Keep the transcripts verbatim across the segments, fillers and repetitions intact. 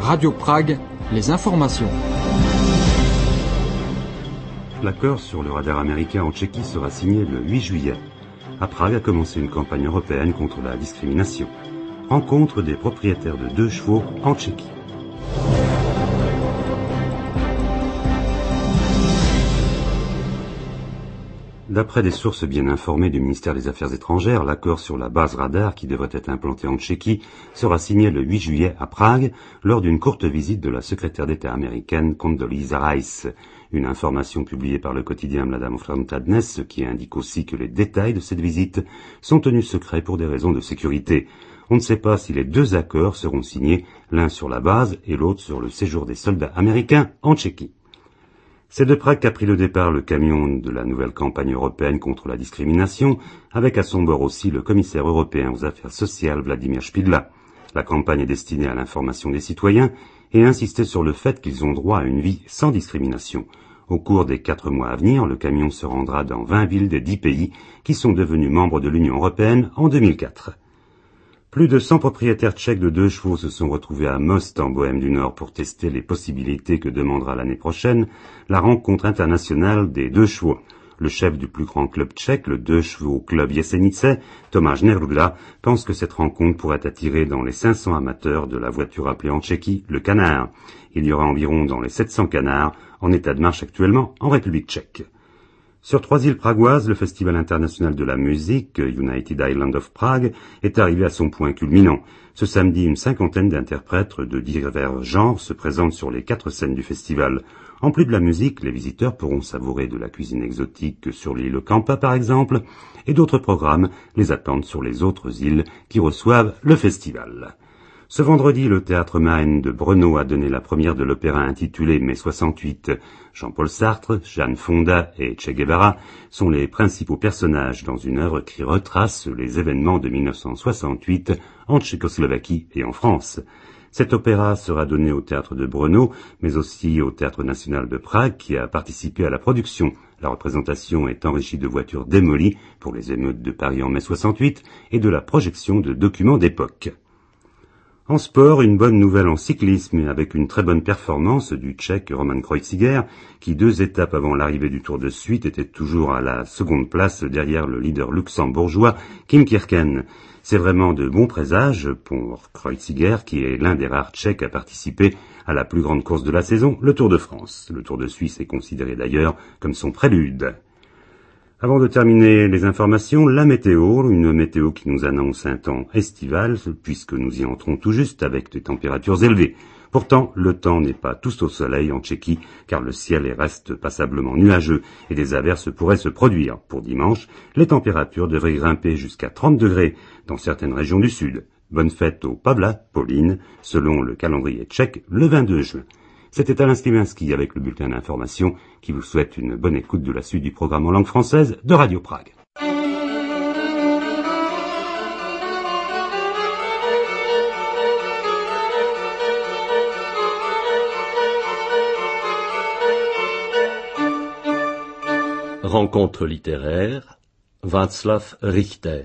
Radio Prague, les informations. L'accord sur le radar américain en Tchéquie sera signé le huit juillet. À Prague a commencé une campagne européenne contre la discrimination. Rencontre des propriétaires de deux chevaux en Tchéquie. D'après des sources bien informées du ministère des Affaires étrangères, l'accord sur la base radar qui devrait être implantée en Tchéquie sera signé le huit juillet à Prague lors d'une courte visite de la secrétaire d'État américaine Condoleezza Rice. Une information publiée par le quotidien Mladá Fronta Dnes qui indique aussi que les détails de cette visite sont tenus secrets pour des raisons de sécurité. On ne sait pas si les deux accords seront signés, l'un sur la base et l'autre sur le séjour des soldats américains en Tchéquie. C'est de Prague qu'a pris le départ le camion de la nouvelle campagne européenne contre la discrimination, avec à son bord aussi le commissaire européen aux affaires sociales Vladimir Špidla. La campagne est destinée à l'information des citoyens et insistait sur le fait qu'ils ont droit à une vie sans discrimination. Au cours des quatre mois à venir, le camion se rendra dans vingt villes des dix pays qui sont devenus membres de l'Union européenne en deux mille quatre. Plus de cent propriétaires tchèques de deux chevaux se sont retrouvés à Most en Bohême du Nord pour tester les possibilités que demandera l'année prochaine la rencontre internationale des deux chevaux. Le chef du plus grand club tchèque, le deux chevaux club Jesenice, Tomáš Neruda, pense que cette rencontre pourrait attirer dans les cinq cents amateurs de la voiture appelée en Tchéquie le canard. Il y aura environ dans les sept cents canards en état de marche actuellement en République tchèque. Sur trois îles pragoises, le Festival international de la musique, United Island of Prague, est arrivé à son point culminant. Ce samedi, une cinquantaine d'interprètes de divers genres se présentent sur les quatre scènes du festival. En plus de la musique, les visiteurs pourront savourer de la cuisine exotique sur l'île Kampa par exemple, et d'autres programmes les attendent sur les autres îles qui reçoivent le festival. Ce vendredi, le théâtre Marine de Brno a donné la première de l'opéra intitulé Mai soixante-huit. Jean-Paul Sartre, Jane Fonda et Che Guevara sont les principaux personnages dans une œuvre qui retrace les événements de mille neuf cent soixante-huit en Tchécoslovaquie et en France. Cet opéra sera donné au théâtre de Brno, mais aussi au théâtre national de Prague qui a participé à la production. La représentation est enrichie de voitures démolies pour les émeutes de Paris en mai soixante-huit et de la projection de documents d'époque. En sport, une bonne nouvelle en cyclisme avec une très bonne performance du Tchèque Roman Kreuziger qui, deux étapes avant l'arrivée du Tour de Suisse, était toujours à la seconde place derrière le leader luxembourgeois Kim Kirken. C'est vraiment de bons présages pour Kreuziger qui est l'un des rares Tchèques à participer à la plus grande course de la saison, le Tour de France. Le Tour de Suisse est considéré d'ailleurs comme son prélude. Avant de terminer les informations, la météo, une météo qui nous annonce un temps estival, puisque nous y entrons tout juste avec des températures élevées. Pourtant, le temps n'est pas tout au soleil en Tchéquie, car le ciel reste passablement nuageux et des averses pourraient se produire. Pour dimanche, les températures devraient grimper jusqu'à trente degrés dans certaines régions du sud. Bonne fête au Pavla, Pauline, selon le calendrier tchèque, le vingt-deux juin. C'était Alain Sliwinski avec le bulletin d'information qui vous souhaite une bonne écoute de la suite du programme en langue française de Radio Prague. Rencontre littéraire, Václav Richter.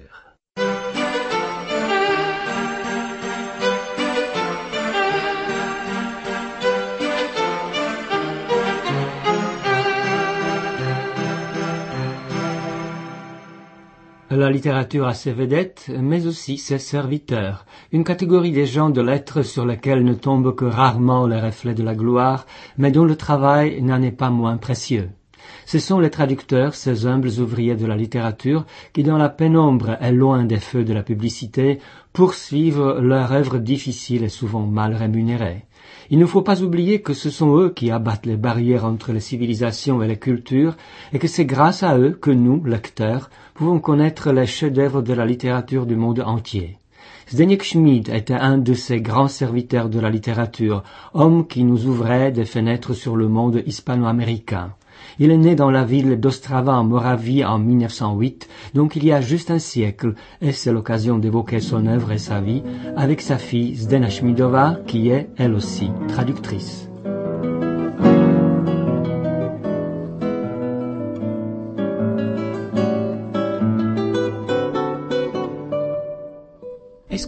La littérature a ses vedettes, mais aussi ses serviteurs, une catégorie des gens de lettres sur lesquels ne tombe que rarement les reflets de la gloire, mais dont le travail n'en est pas moins précieux. Ce sont les traducteurs, ces humbles ouvriers de la littérature, qui dans la pénombre et loin des feux de la publicité, poursuivent leur œuvre difficile et souvent mal rémunérée. Il ne faut pas oublier que ce sont eux qui abattent les barrières entre les civilisations et les cultures, et que c'est grâce à eux que nous, lecteurs, pouvons connaître les chefs-d'œuvre de la littérature du monde entier. Zdeněk Schmid était un de ces grands serviteurs de la littérature, homme qui nous ouvrait des fenêtres sur le monde hispano-américain. Il est né dans la ville d'Ostrava en Moravie en mille neuf cent huit, donc il y a juste un siècle, et c'est l'occasion d'évoquer son œuvre et sa vie avec sa fille Zdena Schmidová, qui est, elle aussi, traductrice.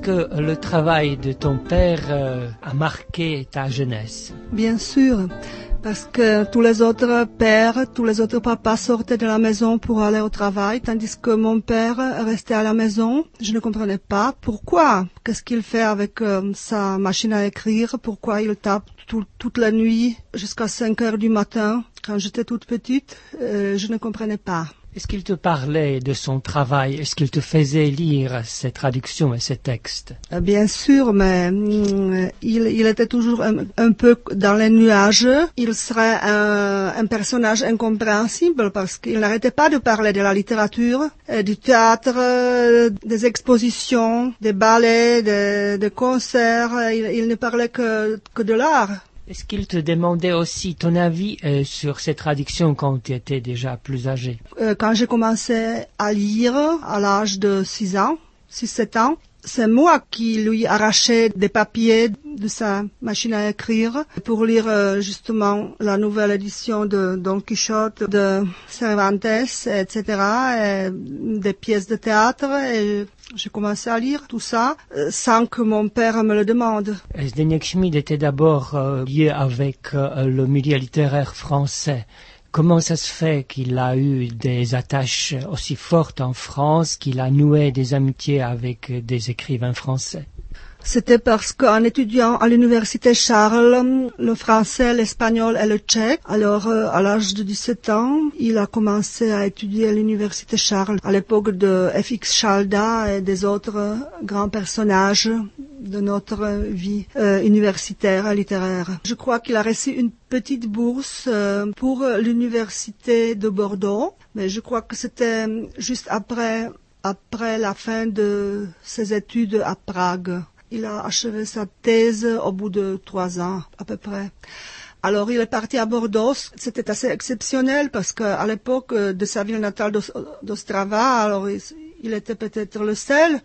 que le travail de ton père euh, a marqué ta jeunesse? Bien sûr, parce que tous les autres pères, tous les autres papas sortaient de la maison pour aller au travail, tandis que mon père restait à la maison. Je ne comprenais pas pourquoi. Qu'est-ce qu'il fait avec euh, sa machine à écrire? Pourquoi il tape tout, toute la nuit jusqu'à cinq heures du matin? Quand j'étais toute petite, euh, je ne comprenais pas. Est-ce qu'il te parlait de son travail? Est-ce qu'il te faisait lire ses traductions et ses textes? Bien sûr, mais mm, il, il était toujours un, un peu dans les nuages. Il serait un, un personnage incompréhensible parce qu'il n'arrêtait pas de parler de la littérature, euh, du théâtre, euh, des expositions, des ballets, des, des concerts. Il, il ne parlait que, que de l'art. Est-ce qu'il te demandait aussi ton avis euh, sur ces traductions quand tu étais déjà plus âgé? Euh, quand j'ai commencé à lire à l'âge de six ans, six sept ans, c'est moi qui lui arrachais des papiers de sa machine à écrire pour lire euh, justement la nouvelle édition de Don Quichotte de Cervantes, et cetera, et des pièces de théâtre. Et j'ai commencé à lire tout ça euh, sans que mon père me le demande. Zdeněk Schmid était d'abord euh, lié avec euh, le milieu littéraire français. Comment ça se fait qu'il a eu des attaches aussi fortes en France, qu'il a noué des amitiés avec des écrivains français? C'était parce qu'en étudiant à l'université Charles, le français, l'espagnol et le tchèque, alors euh, à l'âge de dix-sept ans, il a commencé à étudier à l'université Charles, à l'époque de F X Chalda et des autres grands personnages de notre vie euh, universitaire et littéraire. Je crois qu'il a reçu une petite bourse euh, pour l'université de Bordeaux, mais je crois que c'était juste après, après la fin de ses études à Prague. Il a achevé sa thèse au bout de trois ans, à peu près. Alors, il est parti à Bordeaux. C'était assez exceptionnel parce qu'à l'époque de sa ville natale d'Ostrava, alors il, il était peut-être le seul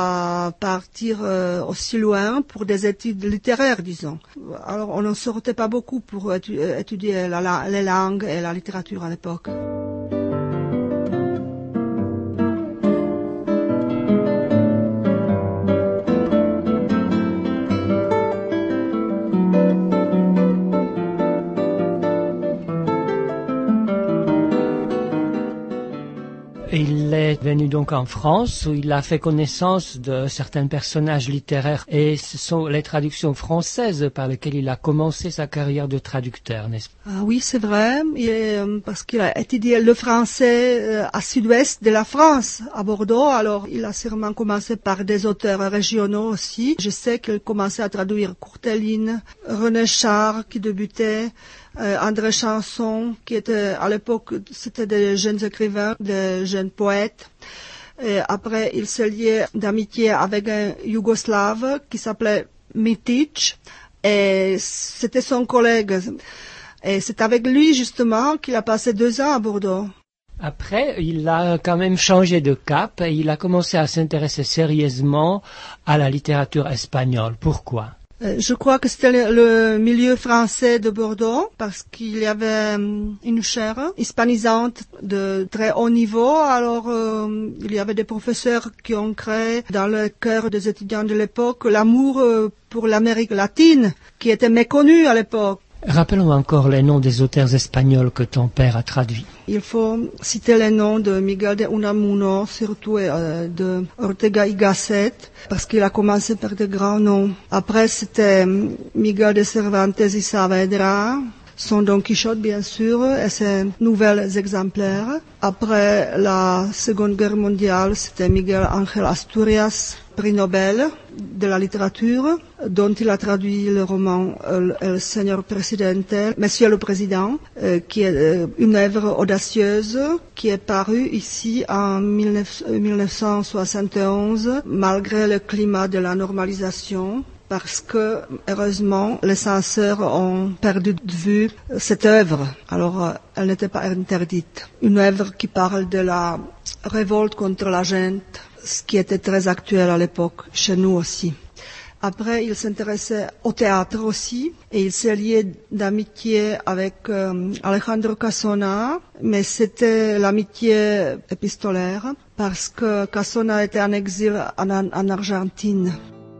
à partir euh, aussi loin pour des études littéraires, disons. Alors, on ne sortait pas beaucoup pour étu- étudier la, la, les langues et la littérature à l'époque. Il est venu donc en France où il a fait connaissance de certains personnages littéraires et ce sont les traductions françaises par lesquelles il a commencé sa carrière de traducteur, n'est-ce pas? Ah oui, c'est vrai, il est, parce qu'il a étudié le français euh, à sud-ouest de la France, à Bordeaux, alors il a sûrement commencé par des auteurs régionaux aussi. Je sais qu'il commençait à traduire Courteline, René Char qui débutait, Euh, André Chanson, qui était à l'époque, c'était des jeunes écrivains, des jeunes poètes. Et après, il s'est lié d'amitié avec un Yougoslave qui s'appelait Mitic, et c'était son collègue. Et c'est avec lui, justement, qu'il a passé deux ans à Bordeaux. Après, il a quand même changé de cap et il a commencé à s'intéresser sérieusement à la littérature espagnole. Pourquoi? Je crois que c'était le, le milieu français de Bordeaux parce qu'il y avait une chaire hispanisante de très haut niveau. Alors, euh, il y avait des professeurs qui ont créé dans le cœur des étudiants de l'époque l'amour euh, pour l'Amérique latine qui était méconnu à l'époque. Rappelons encore les noms des auteurs espagnols que ton père a traduits. Il faut citer les noms de Miguel de Unamuno, surtout euh, de Ortega y Gasset, parce qu'il a commencé par de grands noms. Après, c'était Miguel de Cervantes y Saavedra, son Don Quichotte, bien sûr, et ses nouvelles exemplaires. Après la Seconde Guerre mondiale, c'était Miguel Ángel Asturias, prix Nobel de la littérature, dont il a traduit le roman euh, El Señor Presidente, Monsieur le Président, euh, qui est euh, une œuvre audacieuse qui est parue ici en mille neuf cent soixante et onze, malgré le climat de la normalisation, parce que, heureusement, les censeurs ont perdu de vue cette œuvre. Alors, euh, elle n'était pas interdite. Une œuvre qui parle de la révolte contre la gente, ce qui était très actuel à l'époque, chez nous aussi. Après, il s'intéressait au théâtre aussi et il s'est lié d'amitié avec euh, Alejandro Casona, mais c'était l'amitié épistolaire parce que Casona était en exil en, en Argentine.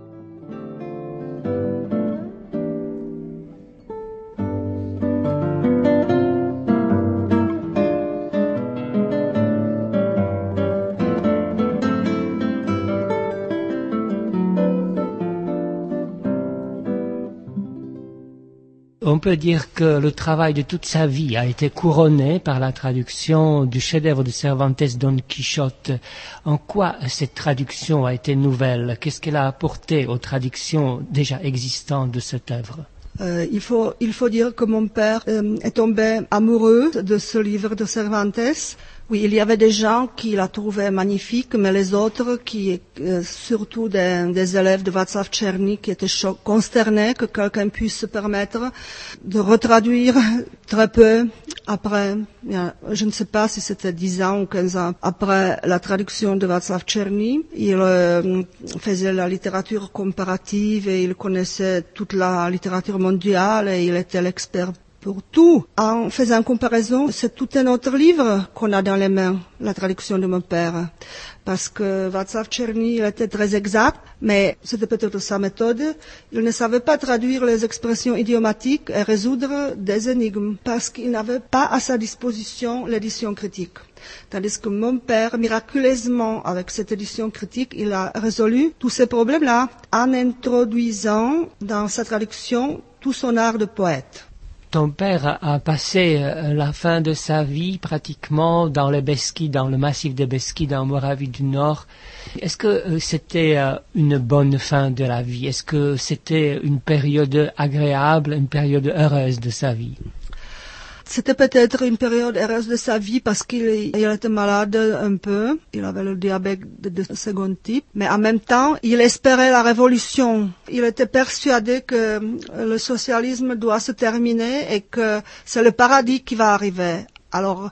On peut dire que le travail de toute sa vie a été couronné par la traduction du chef-d'œuvre de Cervantes Don Quichotte. En quoi cette traduction a été nouvelle? Qu'est-ce qu'elle a apporté aux traductions déjà existantes de cette œuvre? Euh, il faut, il faut dire que mon père euh, est tombé amoureux de ce livre de Cervantes. Oui, il y avait des gens qui la trouvaient magnifique, mais les autres, qui, euh, surtout des, des élèves de Václav Černý, qui étaient cho- consternés que quelqu'un puisse se permettre de retraduire très peu après, je ne sais pas si c'était dix ans ou quinze ans après la traduction de Václav Černý. Il euh, faisait la littérature comparative et il connaissait toute la littérature mondiale et il était l'expert pour tout. En faisant comparaison, c'est tout un autre livre qu'on a dans les mains, la traduction de mon père. Parce que Václav Černý, il était très exact, mais c'était peut-être sa méthode. Il ne savait pas traduire les expressions idiomatiques et résoudre des énigmes, parce qu'il n'avait pas à sa disposition l'édition critique. Tandis que mon père, miraculeusement, avec cette édition critique, il a résolu tous ces problèmes-là en introduisant dans sa traduction tout son art de poète. Ton père a passé la fin de sa vie pratiquement dans les Beskides, dans le massif des Beskides, en Moravie du Nord. Est-ce que c'était une bonne fin de la vie? Est-ce que c'était une période agréable, une période heureuse de sa vie? C'était peut-être une période heureuse de sa vie parce qu'il il était malade un peu. Il avait le diabète de, de second type. Mais en même temps, il espérait la révolution. Il était persuadé que le socialisme doit se terminer et que c'est le paradis qui va arriver. Alors,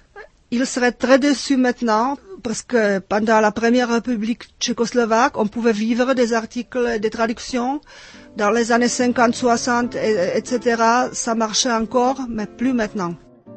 il serait très déçu maintenant parce que pendant la première République tchécoslovaque, on pouvait vivre des articles et des traductions. Dans les années cinquante, soixante, et cetera, ça marchait encore, mais plus maintenant.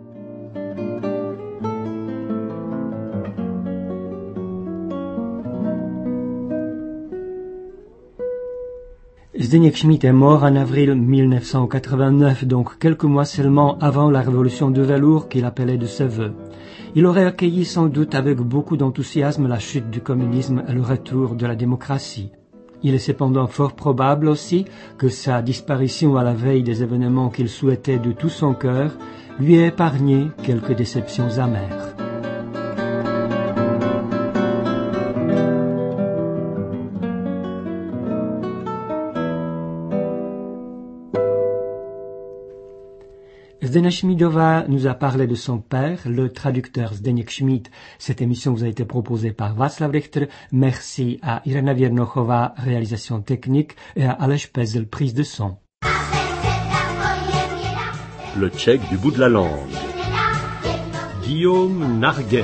Zdeněk Šmíd est mort en avril mille neuf cent quatre-vingt-neuf, donc quelques mois seulement avant la révolution de velours qu'il appelait de ses vœux. Il aurait accueilli sans doute avec beaucoup d'enthousiasme la chute du communisme et le retour de la démocratie. Il est cependant fort probable aussi que sa disparition à la veille des événements qu'il souhaitait de tout son cœur lui ait épargné quelques déceptions amères. Zdena Šmídová nous a parlé de son père, le traducteur Zdeněk Šmíd. Cette émission vous a été proposée par Václav Richter. Merci à Irena Věrnochová, réalisation technique, et à Aleš Pezel, prise de son. Le tchèque du bout de la langue. Guillaume Narguet.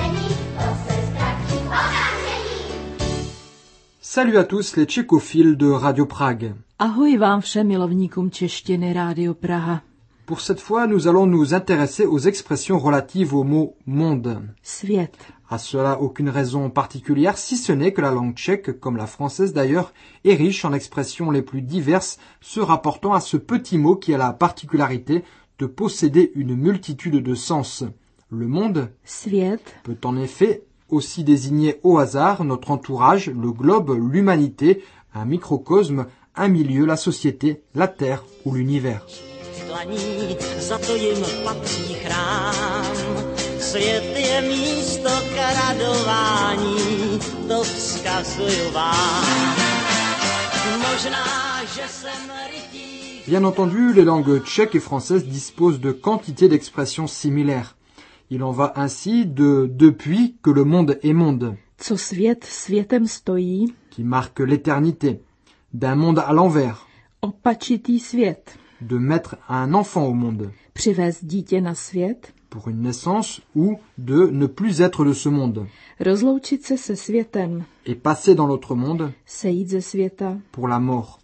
Salut à tous les tchécophiles de Radio Prague. Ahoj vám všem milovníkům češtiny Rádio Praha. Pour cette fois, nous allons nous intéresser aux expressions relatives au mot « monde ». Svět. À cela, aucune raison particulière, si ce n'est que la langue tchèque, comme la française d'ailleurs, est riche en expressions les plus diverses, se rapportant à ce petit mot qui a la particularité de posséder une multitude de sens. Le monde Svět. Peut en effet aussi désigner au hasard notre entourage, le globe, l'humanité, un microcosme, un milieu, la société, la terre ou l'univers. Za to jim patří chrám. Svět je místo k radování, to vzkazuju vám. Možná, že jsem rytí. Bien entendu, les langues tchèques et françaises disposent de quantités d'expressions similaires. Il en va ainsi de depuis que le monde est monde, Co svět světem stojí, qui marque l'éternité, d'un monde à l'envers, opačitý svět, de mettre un enfant au monde, přivést dítě na svět, pour une naissance, ou de ne plus être de ce monde, rozloučit se se světem, et passer dans l'autre monde, sejít ze světa, pour la mort.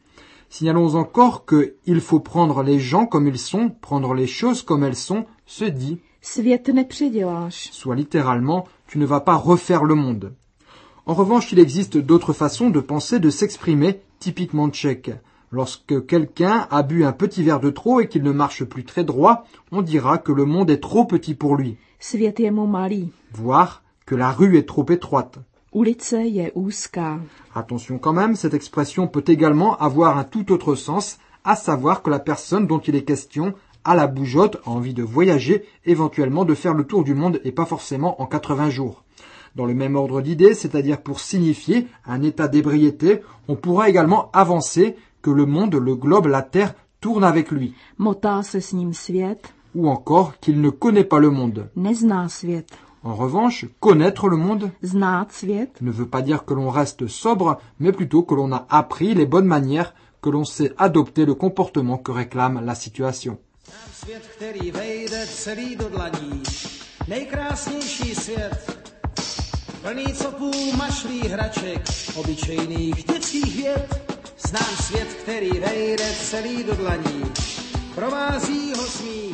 Signalons encore que il faut prendre les gens comme ils sont, prendre les choses comme elles sont, se dit Svět nepředěláš. soit littéralement tu ne vas pas refaire le monde. En revanche, il existe d'autres façons de penser, de s'exprimer, typiquement tchèque. Lorsque quelqu'un a bu un petit verre de trop et qu'il ne marche plus très droit, on dira que le monde est trop petit pour lui. Svět je mu malý. Voire que la rue est trop étroite. Ulice je úzká. Attention quand même, cette expression peut également avoir un tout autre sens, à savoir que la personne dont il est question a la bougeotte, a envie de voyager, éventuellement de faire le tour du monde et pas forcément en quatre-vingts jours. Dans le même ordre d'idées, c'est-à-dire pour signifier un état d'ébriété, on pourra également avancer que le monde, le globe, la terre tourne avec lui. Motá se s ním svět. Ou encore qu'il ne connaît pas le monde. Nezná svět. En revanche, connaître le monde Znát svět ne veut pas dire que l'on reste sobre, mais plutôt que l'on a appris les bonnes manières, que l'on sait adopter le comportement que réclame la situation. Svět, který vejde celý do dlaní, nejkrásnější svět, plný copů, mašlí, hraček, obyčejných dětských věd. Znám svět, který vejde celý do dlaní, provází ho smích.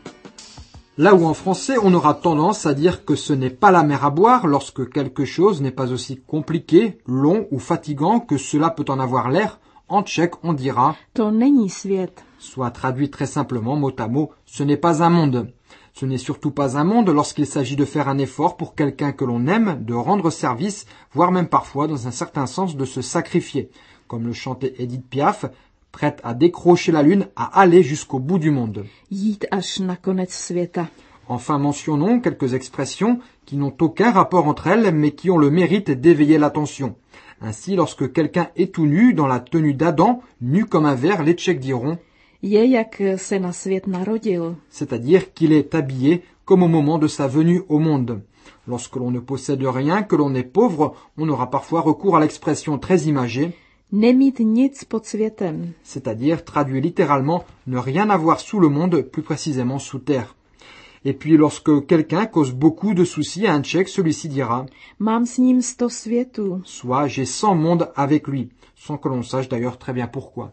Là où en français, on aura tendance à dire que ce n'est pas la mer à boire lorsque quelque chose n'est pas aussi compliqué, long ou fatigant que cela peut en avoir l'air, en tchèque, on dira To není svět. soit traduit très simplement mot à mot, ce n'est pas un monde. Ce n'est surtout pas un monde lorsqu'il s'agit de faire un effort pour quelqu'un que l'on aime, de rendre service, voire même parfois, dans un certain sens, de se sacrifier. Comme le chantait Edith Piaf, prête à décrocher la lune, à aller jusqu'au bout du monde. Jít až na konec světa. Enfin, mentionnons quelques expressions qui n'ont aucun rapport entre elles, mais qui ont le mérite d'éveiller l'attention. Ainsi, lorsque quelqu'un est tout nu, dans la tenue d'Adam, nu comme un verre, les Tchèques diront Je, jak se na svět narodil. c'est-à-dire qu'il est habillé comme au moment de sa venue au monde. Lorsque l'on ne possède rien, que l'on est pauvre, on aura parfois recours à l'expression très imagée, Nemít nic pod světem. c'est-à-dire traduit littéralement ne rien avoir sous le monde, plus précisément sous terre. Et puis lorsque quelqu'un cause beaucoup de soucis à un Tchèque, celui-ci dira Mám s ním sto světů. soit j'ai cent mondes avec lui, sans que l'on sache d'ailleurs très bien pourquoi.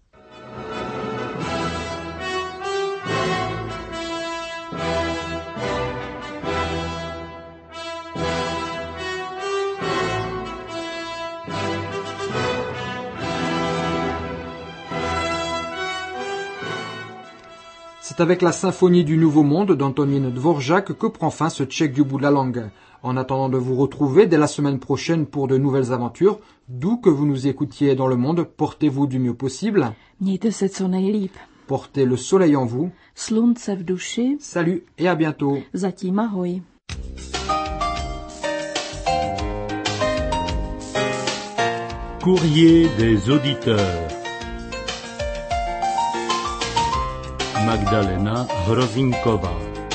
C'est avec la symphonie du Nouveau Monde d'Antonine Dvorak que prend fin ce Tchèque du bout de la langue. En attendant de vous retrouver dès la semaine prochaine pour de nouvelles aventures, d'où que vous nous écoutiez dans le monde, portez-vous du mieux possible. Mějte se co nejlíp. Portez le soleil en vous. Slunce v duši. Salut et à bientôt. Zatím ahoj. Courrier des auditeurs. Magdalena Hrozinková.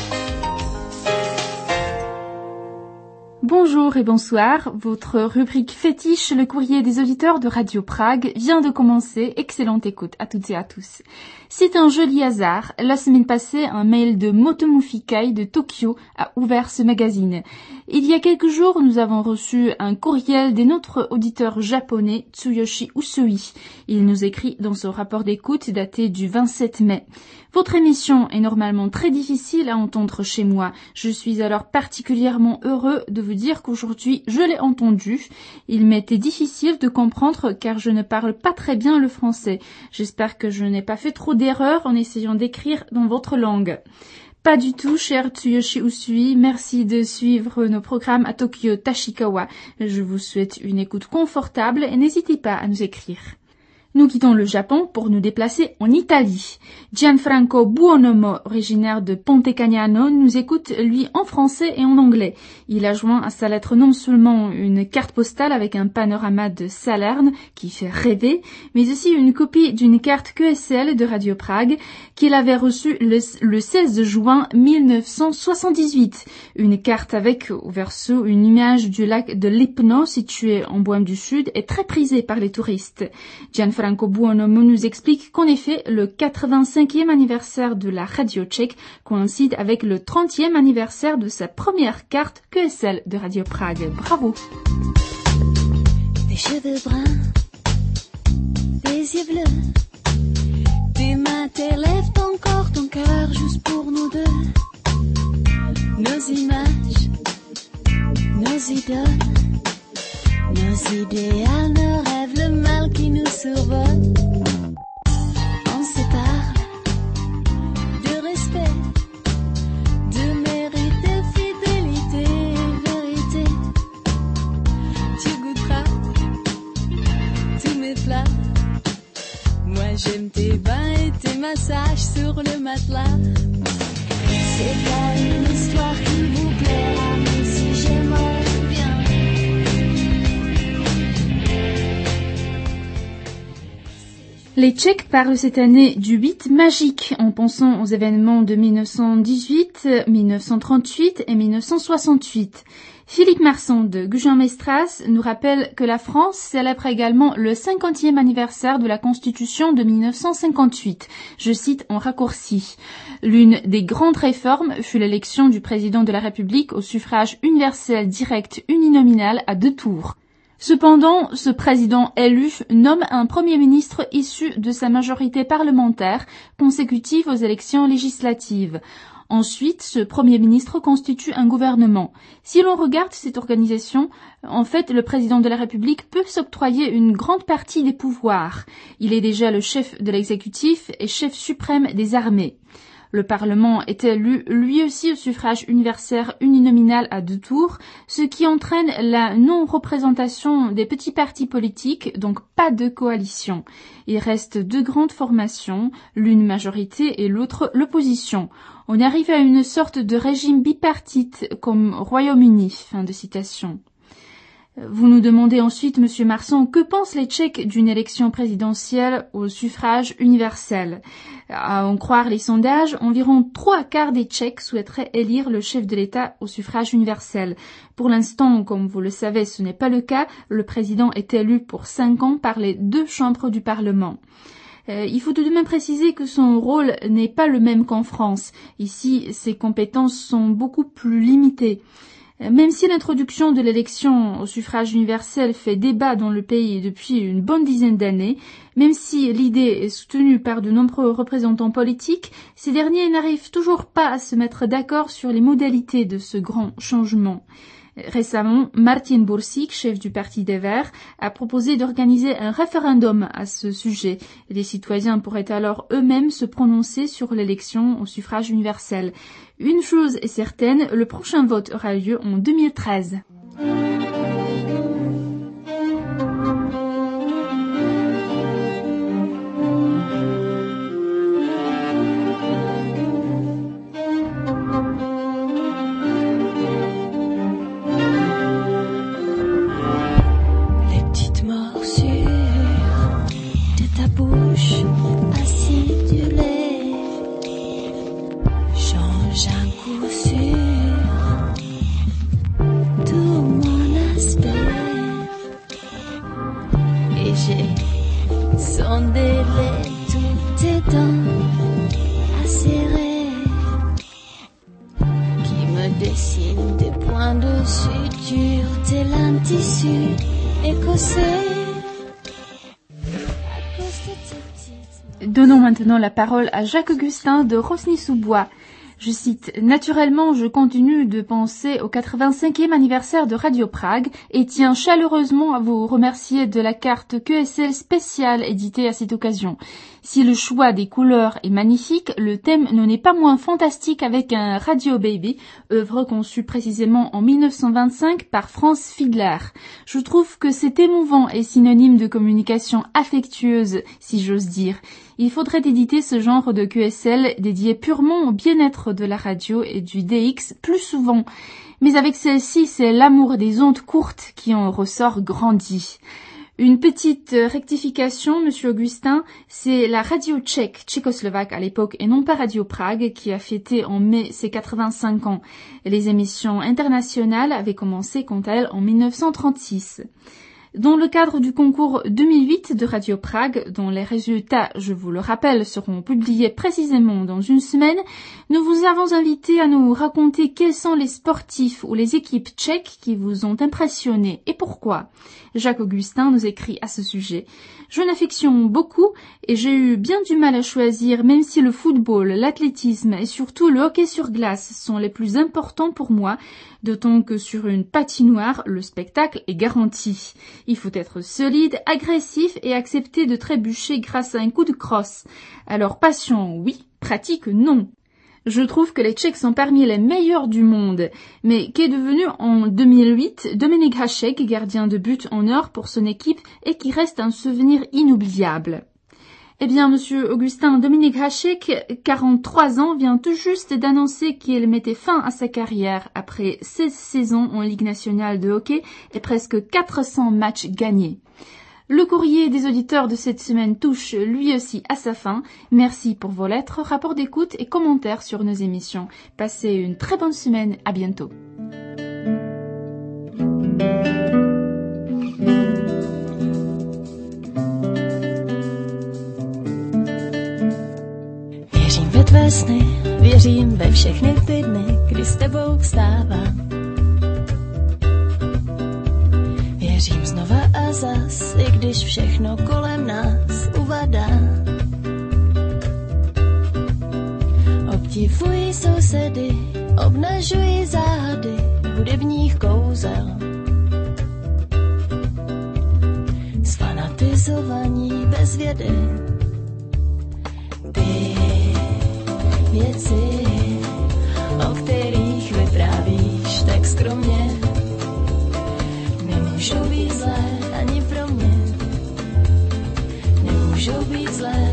Bonjour et bonsoir, votre rubrique fétiche, le courrier des auditeurs de Radio Prague, vient de commencer. Excellente écoute à toutes et à tous. C'est un joli hasard. La semaine passée, un mail de Motomufikai de Tokyo a ouvert ce magazine. Il y a quelques jours, nous avons reçu un courriel de notre auditeur japonais, Tsuyoshi Usui. Il nous écrit dans son rapport d'écoute daté du vingt-sept mai. Votre émission est normalement très difficile à entendre chez moi. Je suis alors particulièrement heureux de vous dire qu'aujourd'hui, je l'ai entendu. Il m'était difficile de comprendre car je ne parle pas très bien le français. J'espère que je n'ai pas fait trop d'erreurs en essayant d'écrire dans votre langue. Pas du tout, cher Tsuyoshi Usui. Merci de suivre nos programmes à Tokyo Tashikawa. Je vous souhaite une écoute confortable et n'hésitez pas à nous écrire. Nous quittons le Japon pour nous déplacer en Italie. Gianfranco Buonomo, originaire de Ponte Cagnano, nous écoute, lui, en français et en anglais. Il a joint à sa lettre non seulement une carte postale avec un panorama de Salerne qui fait rêver, mais aussi une copie d'une carte Q S L de Radio Prague qu'il avait reçue le, le seize juin mille neuf cent soixante-dix-huit. Une carte avec, au verso, une image du lac de Lipno situé en Bohême du Sud et très prisée par les touristes. Gianfranco Franco Buonomo nous explique qu'en effet, le quatre-vingt-cinquième anniversaire de la radio tchèque coïncide avec le trentième anniversaire de sa première carte Q S L de Radio Prague. Bravo! Tes cheveux bruns, tes yeux bleus. Tes mains t'élèvent encore ton cœur juste pour nous deux. Nos images, nos idoles, nos idéaux, nos rêves, le mal qui nous survole. On se parle de respect, de mérite, de fidélité, vérité. Tu goûteras tous mes plats. Moi j'aime tes bains et tes massages sur le matelas. C'est pas une histoire qui vous plaira, mais si j'aimerais bien. Les Tchèques parlent cette année du huit magique en pensant aux événements de mille neuf cent dix-huit, mille neuf cent trente-huit et mille neuf cent soixante-huit. Philippe Marsan de Gujan-Mestras nous rappelle que la France célèbre également le cinquantième anniversaire de la Constitution de mille neuf cent cinquante-huit. Je cite en raccourci. L'une des grandes réformes fut l'élection du président de la République au suffrage universel direct uninominal à deux tours. Cependant, ce président élu nomme un premier ministre issu de sa majorité parlementaire consécutive aux élections législatives. Ensuite, ce Premier ministre constitue un gouvernement. Si l'on regarde cette organisation, en fait, le président de la République peut s'octroyer une grande partie des pouvoirs. Il est déjà le chef de l'exécutif et chef suprême des armées. Le Parlement est élu lui aussi au suffrage universel uninominal à deux tours, ce qui entraîne la non-représentation des petits partis politiques, donc pas de coalition. Il reste deux grandes formations, l'une majorité et l'autre l'opposition. On arrive à une sorte de régime bipartite comme Royaume-Uni. Fin de citation. Vous nous demandez ensuite, Monsieur Marsan, que pensent les Tchèques d'une élection présidentielle au suffrage universel? À en croire les sondages, environ trois quarts des Tchèques souhaiteraient élire le chef de l'État au suffrage universel. Pour l'instant, comme vous le savez, ce n'est pas le cas. Le président est élu pour cinq ans par les deux chambres du Parlement. Euh, il faut tout de même préciser que son rôle n'est pas le même qu'en France. Ici, ses compétences sont beaucoup plus limitées. Même si l'introduction de l'élection au suffrage universel fait débat dans le pays depuis une bonne dizaine d'années, même si l'idée est soutenue par de nombreux représentants politiques, ces derniers n'arrivent toujours pas à se mettre d'accord sur les modalités de ce grand changement. Récemment, Martin Borsig, chef du Parti des Verts, a proposé d'organiser un référendum à ce sujet. Les citoyens pourraient alors eux-mêmes se prononcer sur l'élection au suffrage universel. Une chose est certaine, le prochain vote aura lieu en deux mille treize. Donnons maintenant la parole à Jacques-Augustin de Rosny-sous-Bois. Je cite, « Naturellement, je continue de penser au quatre-vingt-cinquième anniversaire de Radio Prague et tiens chaleureusement à vous remercier de la carte Q S L spéciale éditée à cette occasion. Si le choix des couleurs est magnifique, le thème n'en est pas moins fantastique avec un Radio Baby, œuvre conçue précisément en mille neuf cent vingt-cinq par Franz Fiedler. Je trouve que c'est émouvant et synonyme de communication affectueuse, si j'ose dire. Il faudrait éditer ce genre de Q S L dédié purement au bien-être de la radio et du D X plus souvent. Mais avec celle-ci, c'est l'amour des ondes courtes qui en ressort grandi. Une petite rectification, Monsieur Augustin, c'est la radio tchèque, tchécoslovaque à l'époque, et non pas Radio Prague, qui a fêté en mai ses quatre-vingt-cinq ans. Les émissions internationales avaient commencé quant à elles en mille neuf cent trente-six. Dans le cadre du concours deux mille huit de Radio Prague, dont les résultats, je vous le rappelle, seront publiés précisément dans une semaine, nous vous avons invité à nous raconter quels sont les sportifs ou les équipes tchèques qui vous ont impressionné et pourquoi. Jacques Augustin nous écrit à ce sujet. Je n'affectionne beaucoup et j'ai eu bien du mal à choisir, même si le football, l'athlétisme et surtout le hockey sur glace sont les plus importants pour moi, d'autant que sur une patinoire, le spectacle est garanti. Il faut être solide, agressif et accepter de trébucher grâce à un coup de crosse. Alors passion, oui, pratique, non. Je trouve que les Tchèques sont parmi les meilleurs du monde. Mais qu'est devenu en deux mille huit Dominik Hašek, gardien de but en or pour son équipe et qui reste un souvenir inoubliable? Eh bien, monsieur Augustin, Dominik Hašek, quarante-trois ans, vient tout juste d'annoncer qu'il mettait fin à sa carrière après seize saisons en Ligue nationale de hockey et presque quatre cents matchs gagnés. Le courrier des auditeurs de cette semaine touche lui aussi à sa fin. Merci pour vos lettres, rapports d'écoute et commentaires sur nos émissions. Passez une très bonne semaine, à bientôt. Věřím ve tvé sny, věřím ve všechny ty dny, kdy s tebou vstávám. Věřím znova a zas, i když všechno kolem nás uvadá. Obdivuji sousedy, obnažuji záhady hudebních kouzel. Sfanatizovaní bez vědy. Ty věci, o kterých vyprávíš tak skromně, nemůžou být zlé ani pro mě, nemůžou být zlé.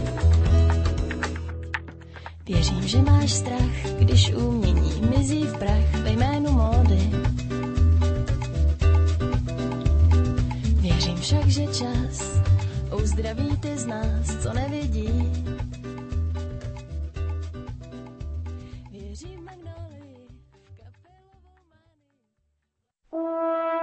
Věřím, že máš strach, když umění mizí v prach ve jménu módy. Věřím však, že čas uzdraví ty z nás, co nevidí. Věřím magnolii, kapelovou mani.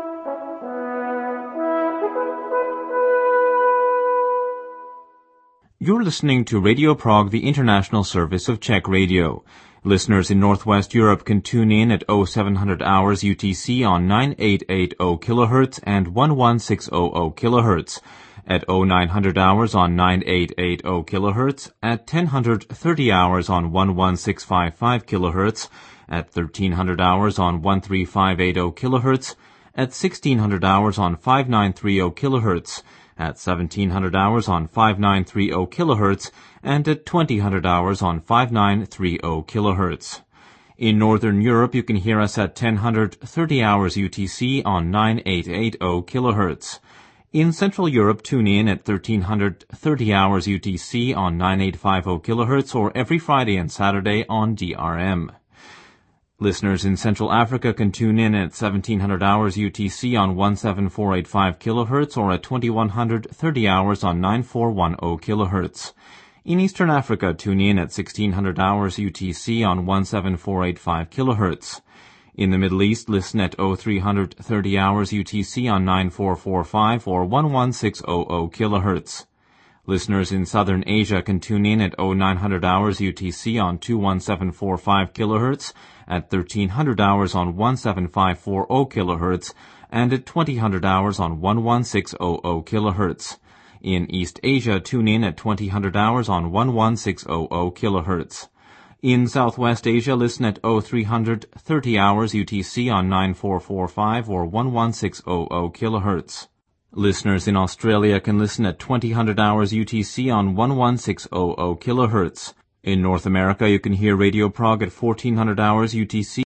You're listening to Radio Prague, the international service of Czech Radio. Listeners in Northwest Europe can tune in at oh seven hundred hours U T C on nine eight eight zero kilohertz and eleven six hundred kilohertz, at oh nine hundred hours on nine eight eight zero kilohertz, at ten thirty hours on eleven six fifty-five kilohertz, at thirteen hundred hours on thirteen fifty-eight kilohertz, at sixteen hundred hours on fifty-nine thirty kilohertz, at seventeen hundred hours on fifty-nine thirty kilohertz, and at twenty hundred hours on fifty-nine thirty kilohertz. In Northern Europe, you can hear us at ten thirty hours U T C on nine eight eight zero kilohertz. In Central Europe, tune in at thirteen thirty hours U T C on nine eight five zero kilohertz or every Friday and Saturday on D R M. Listeners in Central Africa can tune in at seventeen hundred hours U T C on seventeen four eighty-five kilohertz or at twenty-one thirty hours on nine four ten kilohertz. In Eastern Africa, tune in at sixteen hundred hours U T C on seventeen four eighty-five kilohertz. In the Middle East, listen at three thirty hours U T C on nine four forty-five or eleven six hundred kilohertz. Listeners in Southern Asia can tune in at nine hundred hours U T C on twenty-one seven forty-five kilohertz, at thirteen hundred hours on seventeen five forty kilohertz, and at twenty hundred hours on eleven six hundred kilohertz. In East Asia, tune in at twenty hundred hours on eleven six hundred kilohertz. In Southwest Asia, listen at three thirty hours U T C on nine four forty-five or eleven six hundred kilohertz. Listeners in Australia can listen at twenty hundred hours U T C on eleven six hundred kilohertz. In North America, you can hear Radio Prague at fourteen hundred hours U T C